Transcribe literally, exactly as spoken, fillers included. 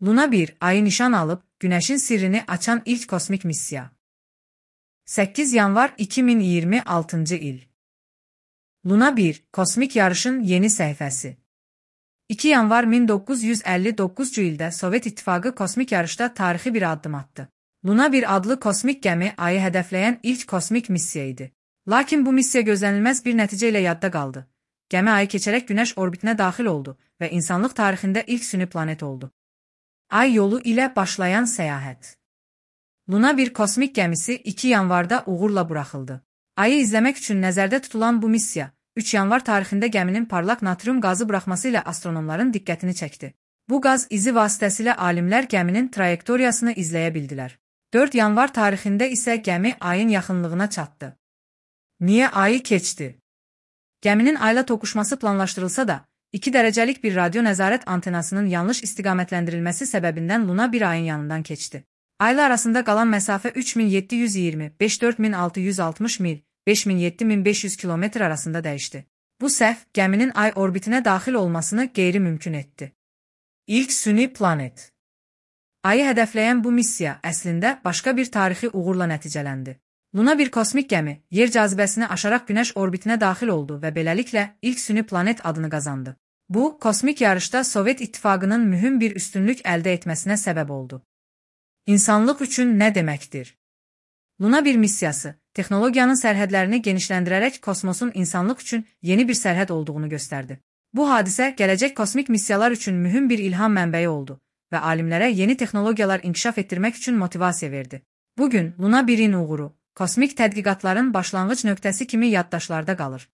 Luna bir, ayı nişan alıb, Günəşin sirrini açan ilk kosmik missiya. səkkiz yanvar iki min iyirmi altıncı il. Luna bir, kosmik yarışın yeni səhifəsi. iki yanvar min doqquz yüz əlli doqquzuncu ildə Sovet İttifaqı kosmik yarışda tarixi bir addım atdı. Luna bir adlı kosmik gəmi ayı hədəfləyən ilk kosmik missiya idi. Lakin bu missiya gözlənilməz bir nəticə ilə yadda qaldı. Gəmi ayı keçərək Günəş orbitinə daxil oldu və insanlıq tarixində ilk süni planet oldu. Ay yolu ilə başlayan səyahət. Luna bir kosmik gəmisi iki yanvarda uğurla buraxıldı. Ayı izləmək üçün nəzərdə tutulan bu missiya, üç yanvar tarixində gəminin parlaq natrium qazı buraxması ilə astronomların diqqətini çəkdi. Bu qaz izi vasitəsilə alimlər gəminin trayektoriyasını izləyə bildilər. dörd yanvar tarixində isə gəmi ayın yaxınlığına çatdı. Niyə ayı keçdi? Gəminin ayla toqquşması planlaşdırılsa da, iki dərəcəlik bir radio nəzarət antenasının yanlış istiqamətləndirilməsi səbəbindən Luna bir ayın yanından keçdi. Ayla arasında qalan məsafə üç min yeddi yüz iyirmi, beş min dörd yüz altı yüz altmış mil, beş min yeddi min beş yüz kilometr arasında dəyişdi. Bu səhv gəminin ay orbitinə daxil olmasını qeyri-mümkün etdi. İlk süni planet. Ayı hədəfləyən bu missiya əslində başqa bir tarixi uğurla nəticələndi. Luna bir kosmik gəmi yer cazibəsini aşaraq Günəş orbitinə daxil oldu və beləliklə ilk süni planet adını qazandı. Bu, kosmik yarışda Sovet İttifaqının mühüm bir üstünlük əldə etməsinə səbəb oldu. İnsanlıq üçün nə deməkdir? Luna bir missiyası, texnologiyanın sərhədlərini genişləndirərək kosmosun insanlıq üçün yeni bir sərhəd olduğunu göstərdi. Bu hadisə gələcək kosmik missiyalar üçün mühüm bir ilham mənbəyi oldu və alimlərə yeni texnologiyalar inkişaf etdirmək üçün motivasiya verdi. Bugün Luna birin uğuru, kosmik tədqiqatların başlanğıc nöqtəsi kimi yaddaşlarda qalır.